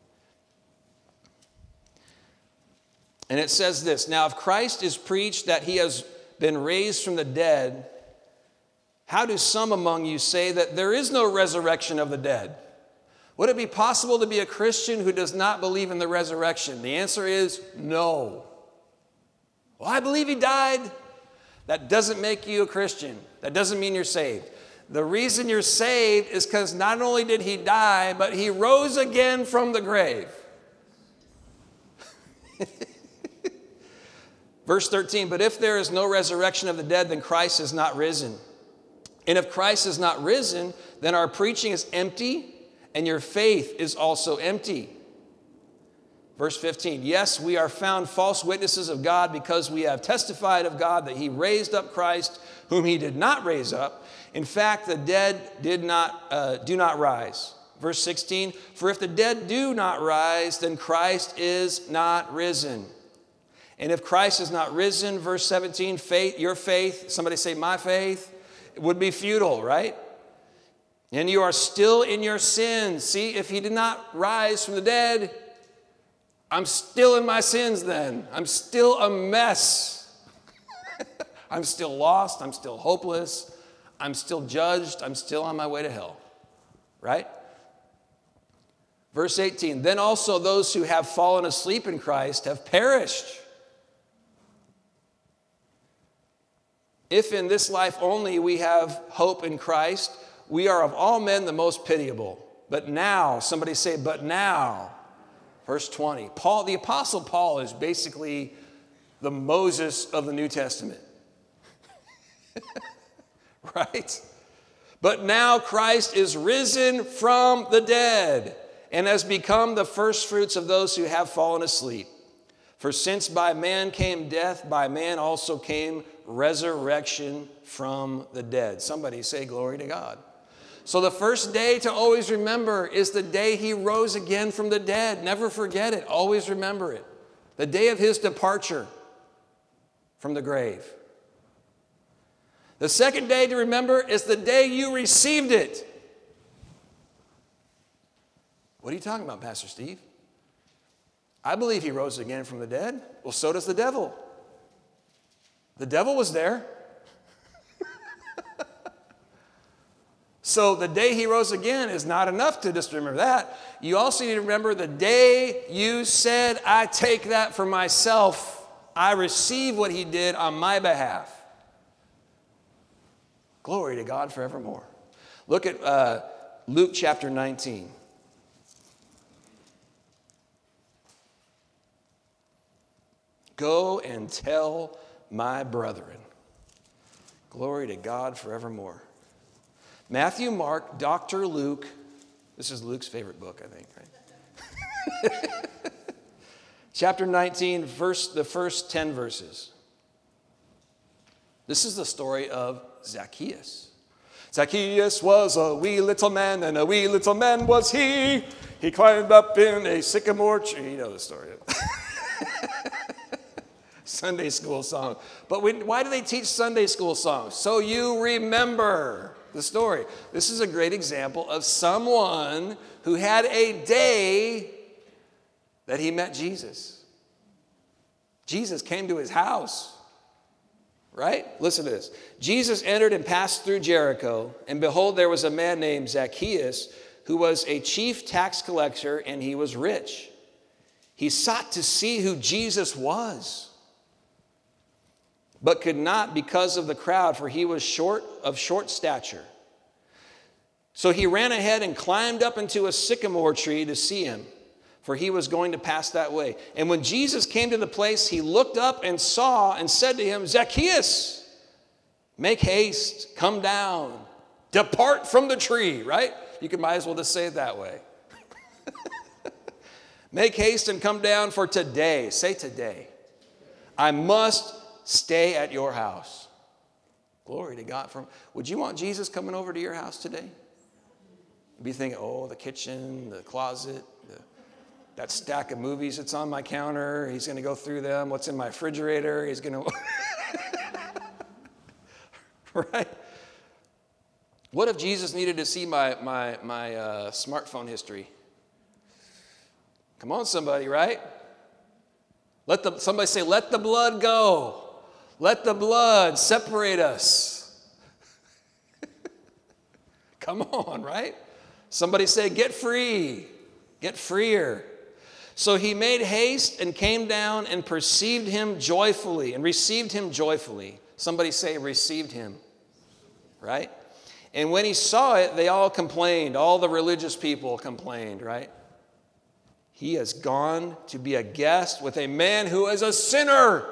And it says this, now if Christ is preached that he has been raised from the dead, how do some among you say that there is no resurrection of the dead? Would it be possible to be a Christian who does not believe in the resurrection? The answer is no. Well, I believe he died. That doesn't make you a Christian. That doesn't mean you're saved. The reason you're saved is because not only did he die, but he rose again from the grave. Verse 13, but if there is no resurrection of the dead, then Christ is not risen. And if Christ is not risen, then our preaching is empty, and your faith is also empty. Verse 15, yes, we are found false witnesses of God because we have testified of God that he raised up Christ, whom he did not raise up. In fact, the dead do not rise. Verse 16, for if the dead do not rise, then Christ is not risen. And if Christ is not risen, verse 17, your faith, somebody say my faith, would be futile, right? And you are still in your sins. See, if he did not rise from the dead, I'm still in my sins then. I'm still a mess. I'm still lost. I'm still hopeless. I'm still judged. I'm still on my way to hell, right? Verse 18, then also those who have fallen asleep in Christ have perished. If in this life only we have hope in Christ, we are of all men the most pitiable. But now, somebody say, but now, verse 20. The Apostle Paul is basically the Moses of the New Testament. Right? But now Christ is risen from the dead and has become the firstfruits of those who have fallen asleep. For since by man came death, by man also came resurrection from the dead. Somebody say glory to God. So the first day to always remember is the day he rose again from the dead. Never forget it. Always remember it. The day of his departure from the grave. The second day to remember is the day you received it. What are you talking about, Pastor Steve? I believe he rose again from the dead. Well, so does the devil. The devil was there. So the day he rose again is not enough to just remember that. You also need to remember the day you said, I take that for myself. I receive what he did on my behalf. Glory to God forevermore. Look at Luke chapter 19. Go and tell my brethren. Glory to God forevermore. Matthew, Mark, Dr. Luke. This is Luke's favorite book, I think, right? Chapter 19, the first 10 verses. This is the story of Zacchaeus. Zacchaeus was a wee little man, and a wee little man was he. He climbed up in a sycamore tree. You know the story. Sunday school song. But why do they teach Sunday school songs? So you remember the story. This is a great example of someone who had a day that he met Jesus. Jesus came to his house. Right? Listen to this. Jesus entered and passed through Jericho, and behold, there was a man named Zacchaeus who was a chief tax collector, and he was rich. He sought to see who Jesus was, but could not because of the crowd, for he was of short stature. So he ran ahead and climbed up into a sycamore tree to see him, for he was going to pass that way. And when Jesus came to the place, he looked up and saw and said to him, Zacchaeus, make haste, come down, depart from the tree, right? You might as well just say it that way. Make haste and come down, for today, say today, I must stay at your house. Glory to God. Would you want Jesus coming over to your house today? You'd be thinking, oh, the kitchen, the closet, that stack of movies that's on my counter. He's going to go through them. What's in my refrigerator? He's going to... Right? What if Jesus needed to see my smartphone history? Come on, somebody, right? Somebody say, let the blood go. Let the blood separate us. Come on, right? Somebody say, get free. Get freer. So he made haste and came down and received him joyfully. Somebody say, received him. Right? And when he saw it, they all complained. All the religious people complained, right? He has gone to be a guest with a man who is a sinner.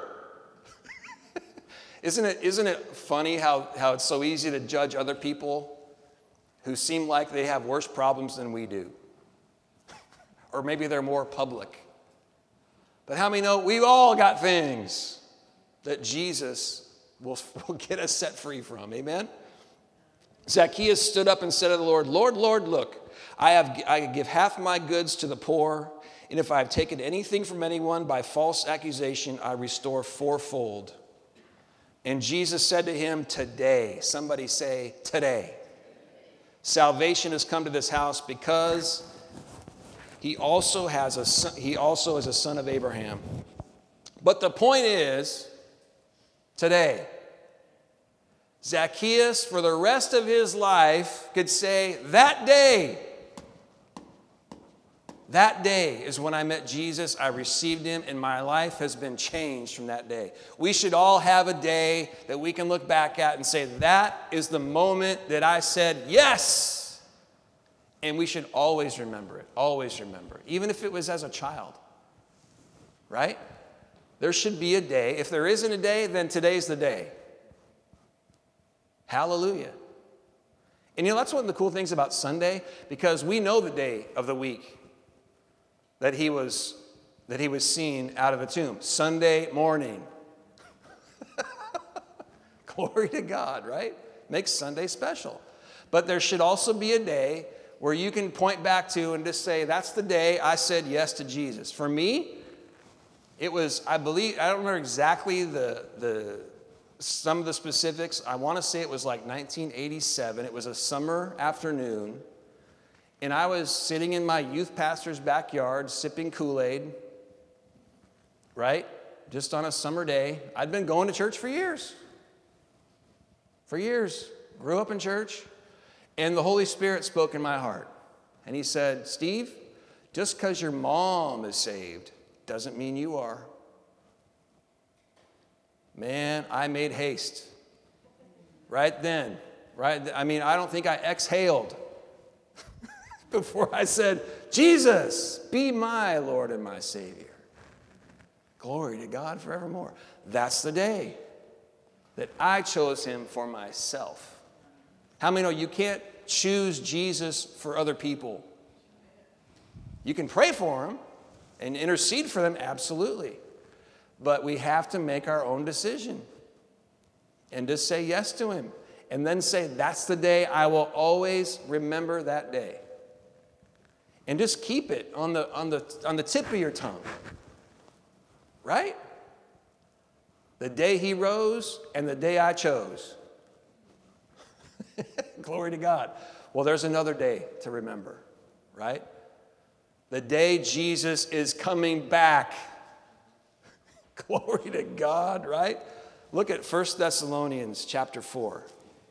Isn't it funny how it's so easy to judge other people who seem like they have worse problems than we do? Or maybe they're more public. But how many know we've all got things that Jesus will get us set free from? Amen? Zacchaeus stood up and said to the Lord, Lord, Lord, look, I give half my goods to the poor, and if I have taken anything from anyone by false accusation, I restore fourfold. And Jesus said to him, today, somebody say, today, salvation has come to this house because he also is a son of Abraham. But the point is, today, Zacchaeus, for the rest of his life, could say, that day is when I met Jesus, I received him, and my life has been changed from that day. We should all have a day that we can look back at and say, that is the moment that I said yes. And we should always remember it, even if it was as a child, right? There should be a day. If there isn't a day, then today's the day. Hallelujah. And that's one of the cool things about Sunday, because we know the day of the week that he was seen out of the tomb. Sunday morning. Glory to God, right? Makes Sunday special. But there should also be a day where you can point back to and just say, that's the day I said yes to Jesus. For me, it was, I don't remember exactly some of the specifics. I want to say it was like 1987. It was a summer afternoon. And I was sitting in my youth pastor's backyard sipping Kool-Aid, right? Just on a summer day. I'd been going to church for years. Grew up in church. And the Holy Spirit spoke in my heart. And he said, Steve, just because your mom is saved doesn't mean you are. Man, I made haste. Right then. I don't think I exhaled before I said, Jesus, be my Lord and my Savior. Glory to God forevermore. That's the day that I chose him for myself. How many know you can't choose Jesus for other people? You can pray for them and intercede for them, absolutely. But we have to make our own decision and just say yes to him. And then say, that's the day, I will always remember that day. And just keep it on the tip of your tongue. Right? The day he rose and the day I chose. Glory to God. Well, there's another day to remember, right? The day Jesus is coming back. Glory to God, right? Look at 1 Thessalonians chapter 4.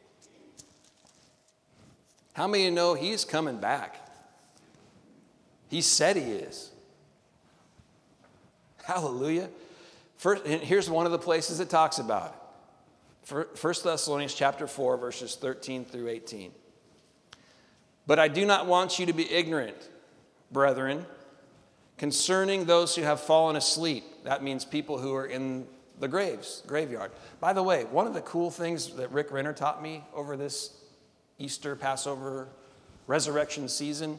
How many of you know he's coming back? He said he is. Hallelujah. First, and here's one of the places it talks about it. 1 Thessalonians chapter 4, verses 13 through 18. But I do not want you to be ignorant, brethren, concerning those who have fallen asleep. That means people who are in the graveyard. By the way, one of the cool things that Rick Renner taught me over this Easter, Passover, resurrection season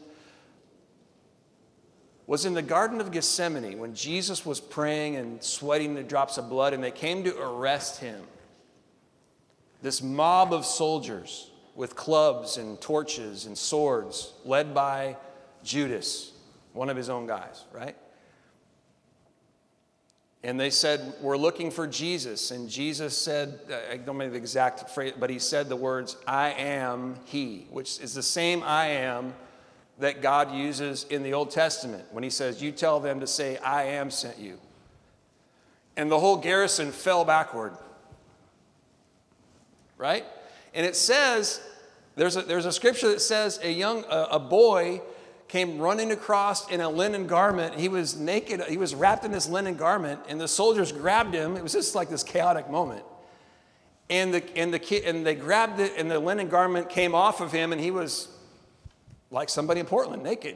was in the Garden of Gethsemane when Jesus was praying and sweating the drops of blood and they came to arrest him. This mob of soldiers with clubs and torches and swords led by Judas, one of his own guys, right? And they said, we're looking for Jesus. And Jesus said, I don't remember the exact phrase, but he said the words, I am he, which is the same I am that God uses in the Old Testament when he says, you tell them to say, I am sent you. And the whole garrison fell backward. Right? And it says, there's a scripture that says a boy came running across in a linen garment. He was naked. He was wrapped in this linen garment, and the soldiers grabbed him. It was just like this chaotic moment. And they grabbed it, and the linen garment came off of him, and he was like somebody in Portland, naked.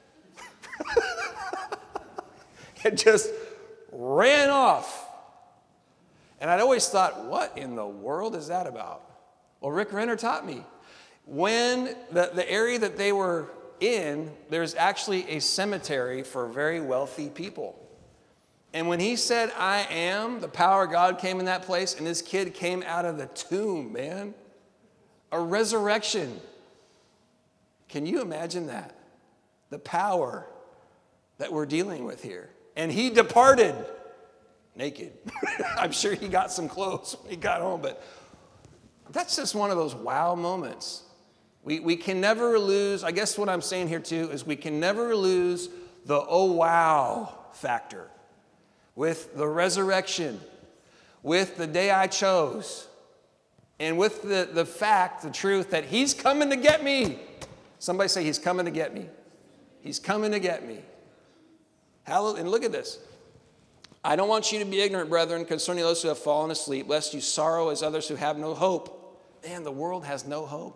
It just ran off. And I'd always thought, what in the world is that about? Well, Rick Renner taught me. When the area that they were in, there's actually a cemetery for very wealthy people. And when he said, I am, the power of God came in that place, and this kid came out of the tomb, man. A resurrection. Can you imagine that? The power that we're dealing with here. And he departed naked. I'm sure he got some clothes when he got home, but that's just one of those wow moments. We can never lose, I guess what I'm saying here too, is we can never lose the oh wow factor with the resurrection, with the day I chose, and with the fact, the truth that he's coming to get me. Somebody say, he's coming to get me. He's coming to get me. Hallelujah. And look at this. I don't want you to be ignorant, brethren, concerning those who have fallen asleep, lest you sorrow as others who have no hope. Man, the world has no hope.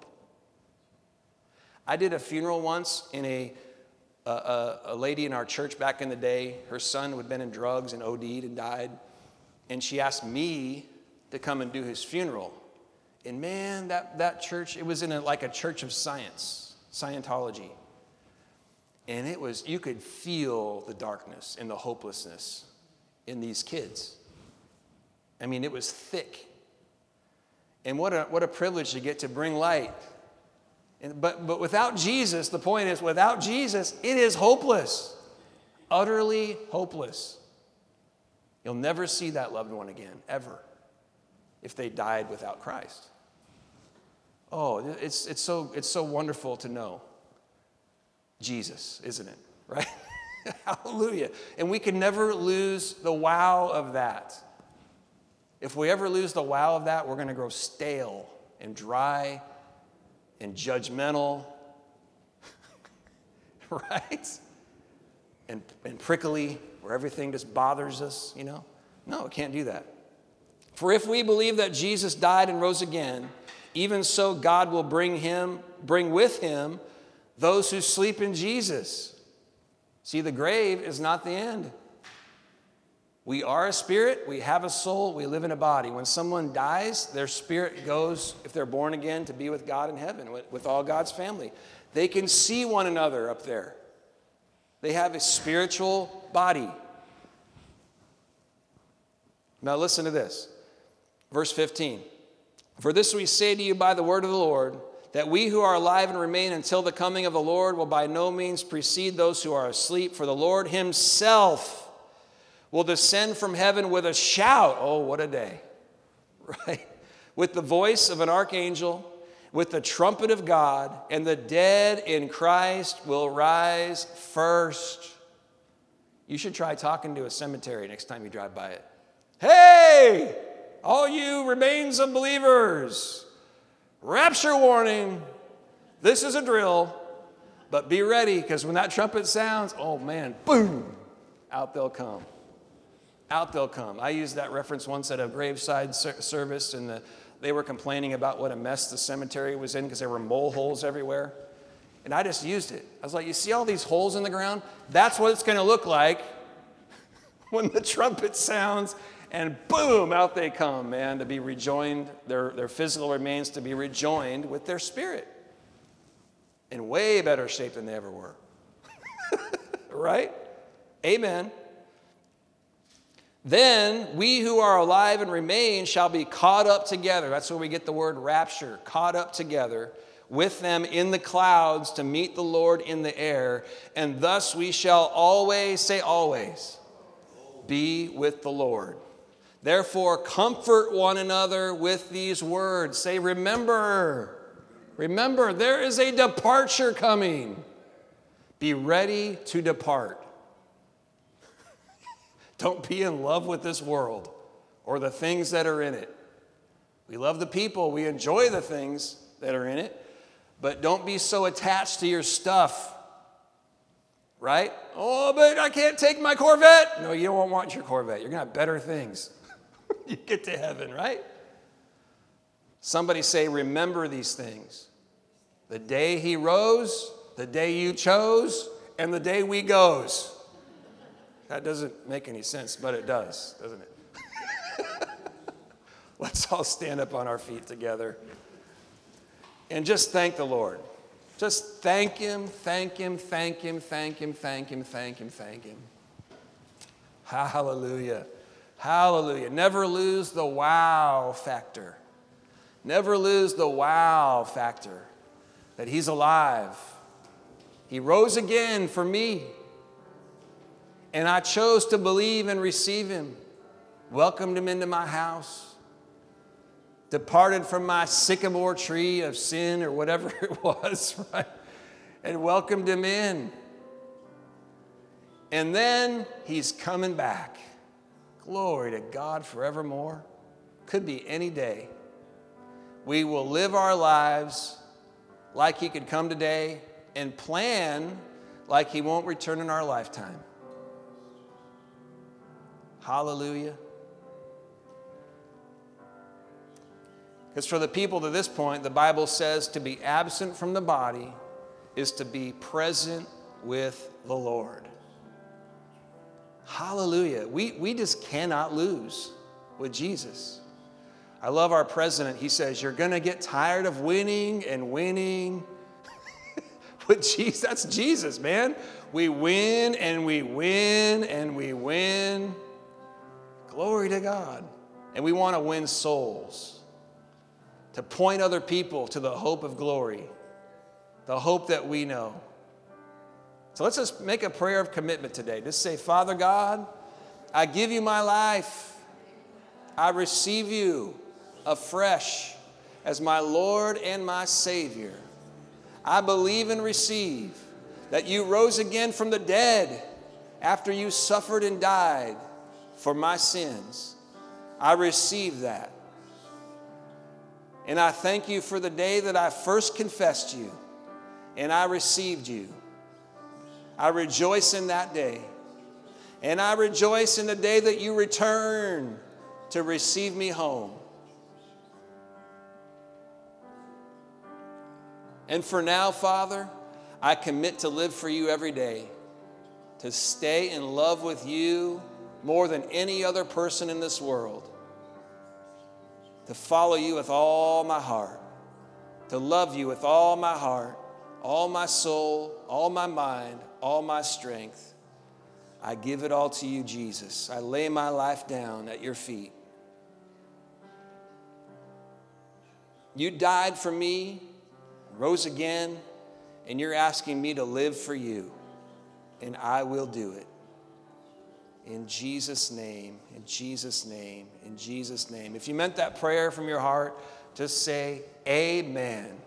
I did a funeral once in a lady in our church back in the day. Her son had been in drugs and OD'd and died. And she asked me to come and do his funeral. And man, that church, it was in like a church of science, Scientology. And it was, you could feel the darkness and the hopelessness in these kids. I mean, it was thick. And what a privilege to get to bring light. But without Jesus, the point is, without Jesus, it is hopeless. Utterly hopeless. You'll never see that loved one again, ever, if they died without Christ. Oh, it's so wonderful to know Jesus, isn't it? Right? Hallelujah. And we can never lose the wow of that. If we ever lose the wow of that, we're going to grow stale and dry and judgmental, right? And prickly, where everything just bothers us, you know? No, it can't do that. For if we believe that Jesus died and rose again, even so God will bring with him those who sleep in Jesus. See, the grave is not the end. We are a spirit, we have a soul, we live in a body. When someone dies, their spirit goes, if they're born again, to be with God in heaven, with all God's family. They can see one another up there. They have a spiritual body. Now listen to this. Verse 15. For this we say to you by the word of the Lord, that we who are alive and remain until the coming of the Lord will by no means precede those who are asleep. For the Lord himself will descend from heaven with a shout. Oh, what a day. Right? With the voice of an archangel, with the trumpet of God, and the dead in Christ will rise first. You should try talking to a cemetery next time you drive by it. Hey, all you remains of believers, rapture warning. This is a drill, but be ready, because when that trumpet sounds, oh man, boom, out they'll come. Out they'll come. I used that reference once at a graveside service, and they were complaining about what a mess the cemetery was in because there were mole holes everywhere. And I just used it. I was like, you see all these holes in the ground? That's what it's going to look like when the trumpet sounds, and boom, out they come, man, to be rejoined, their physical remains to be rejoined with their spirit in way better shape than they ever were. Right? Amen. Then we who are alive and remain shall be caught up together. That's where we get the word rapture, caught up together with them in the clouds to meet the Lord in the air. And thus we shall always, say always, be with the Lord. Therefore, comfort one another with these words. Say, remember, there is a departure coming. Be ready to depart. Don't be in love with this world or the things that are in it. We love the people. We enjoy the things that are in it. But don't be so attached to your stuff. Right? Oh, but I can't take my Corvette. No, you don't want your Corvette. You're going to have better things. You get to heaven, right? Somebody say, remember these things. The day he rose, the day you chose, and the day we goes. That doesn't make any sense, but it does, doesn't it? Let's all stand up on our feet together and just thank the Lord. Just thank him, thank him, thank him, thank him, thank him, thank him, thank him. Hallelujah. Hallelujah. Never lose the wow factor. Never lose the wow factor that he's alive. He rose again for me. And I chose to believe and receive him. Welcomed him into my house. Departed from my sycamore tree of sin or whatever it was, right? And welcomed him in. And then he's coming back. Glory to God forevermore. Could be any day. We will live our lives like he could come today and plan like he won't return in our lifetime. Hallelujah. Because for the people to this point, the Bible says to be absent from the body is to be present with the Lord. Hallelujah. We just cannot lose with Jesus. I love our president. He says, you're going to get tired of winning and winning. With Jesus, that's Jesus, man. We win and we win and we win. Glory to God. And we want to win souls. To point other people to the hope of glory. The hope that we know. So let's just make a prayer of commitment today. Just say, Father God, I give you my life. I receive you afresh as my Lord and my Savior. I believe and receive that you rose again from the dead after you suffered and died for my sins. I receive that. And I thank you for the day that I first confessed you and I received you. I rejoice in that day. And I rejoice in the day that you return to receive me home. And for now, Father, I commit to live for you every day, to stay in love with you more than any other person in this world, to follow you with all my heart, to love you with all my heart, all my soul, all my mind, all my strength. I give it all to you, Jesus. I lay my life down at your feet. You died for me, rose again, and you're asking me to live for you, and I will do it. In Jesus' name, in Jesus' name, in Jesus' name. If you meant that prayer from your heart, just say amen.